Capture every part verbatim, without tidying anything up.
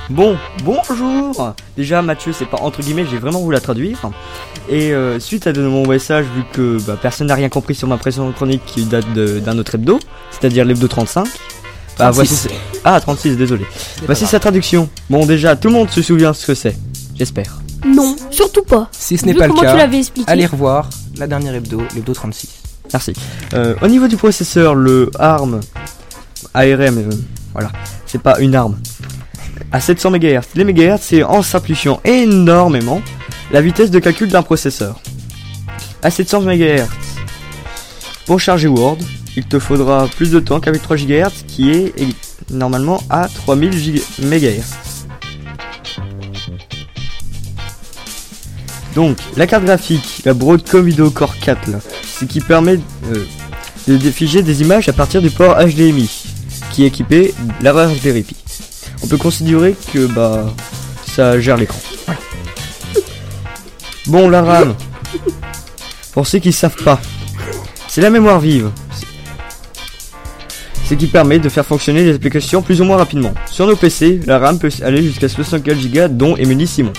Bon, bonjour. Déjà Mathieu, c'est pas entre guillemets, j'ai vraiment voulu la traduire. Et euh, suite à de mon message, vu que bah, personne n'a rien compris sur ma précédente chronique qui date de, d'un autre hebdo, c'est-à-dire l'hebdo trente-cinq. Bah, voici... Ah, trente-six, désolé. Voici sa traduction. Bon, déjà, tout le monde se souvient ce que c'est, j'espère. Non, surtout pas. Si ce n'est Vu pas le comment cas, tu l'avais expliqué. allez revoir la dernière hebdo, l'hebdo trente-six. Merci. Euh, au niveau du processeur, le ARM, A R M, euh, voilà, c'est pas une arme, à sept cents mégahertz. Les mégahertz, c'est en simplifiant énormément la vitesse de calcul d'un processeur. À sept cents mégahertz, pour charger Word, il te faudra plus de temps qu'avec trois gigahertz, qui est normalement à trois mille mégahertz. Donc, la carte graphique, la Broadcom Video Core quatre, là, c'est qui permet euh, de défiger des images à partir du port H D M I, qui est équipé de la Raspberry Pi. On peut considérer que bah ça gère l'écran. Voilà. Bon, la RAM, pour ceux qui savent pas, c'est la mémoire vive. Ce qui permet de faire fonctionner les applications plus ou moins rapidement. Sur nos P C, la RAM peut aller jusqu'à soixante-quatre giga, dont est muni Simon.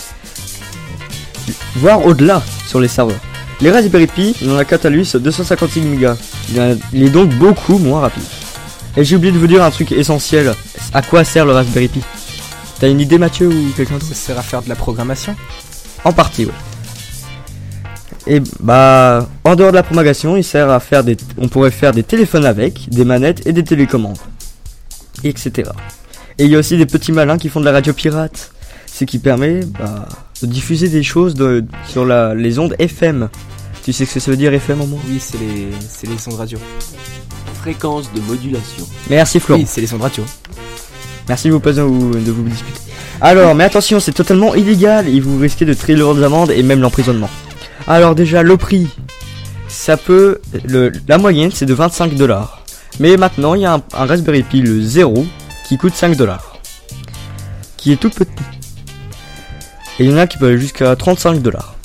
Voire au-delà sur les serveurs. Les Raspberry Pi, on en a quant à lui sur deux cent cinquante-six mégas. Il est donc beaucoup moins rapide. Et j'ai oublié de vous dire un truc essentiel. À quoi sert le Raspberry Pi? T'as une idée, Mathieu, ou quelqu'un d'autre? Ça sert à faire de la programmation. En partie, ouais. Et bah, en dehors de la propagation, il sert à faire des, on pourrait faire des téléphones avec, des manettes et des télécommandes, et cetera. Et il y a aussi des petits malins qui font de la radio pirate, ce qui permet bah, de diffuser des choses de, sur la, les ondes F M. Tu sais ce que ça veut dire F M, au moins? Oui, c'est les, c'est les ondes radio. Fréquence de modulation. Merci Florent. Oui, c'est les ondes radio. Merci de vous, de vous, de vous disputer. Alors, mais attention, c'est totalement illégal et vous risquez de très lourdes amendes et même l'emprisonnement. Alors déjà, le prix, ça peut, le, la moyenne c'est de vingt-cinq dollars. Mais maintenant, il y a un, un Raspberry Pi, le zéro, qui coûte cinq dollars. Qui est tout petit. Et il y en a qui peuvent aller jusqu'à trente-cinq dollars.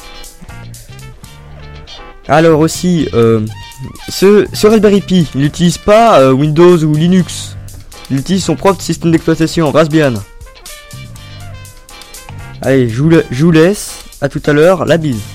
Alors aussi, euh, ce, ce Raspberry Pi, il n'utilise pas euh, Windows ou Linux. Il utilise son propre système d'exploitation, Raspbian. Allez, je vous, je vous laisse. À tout à l'heure, la bise.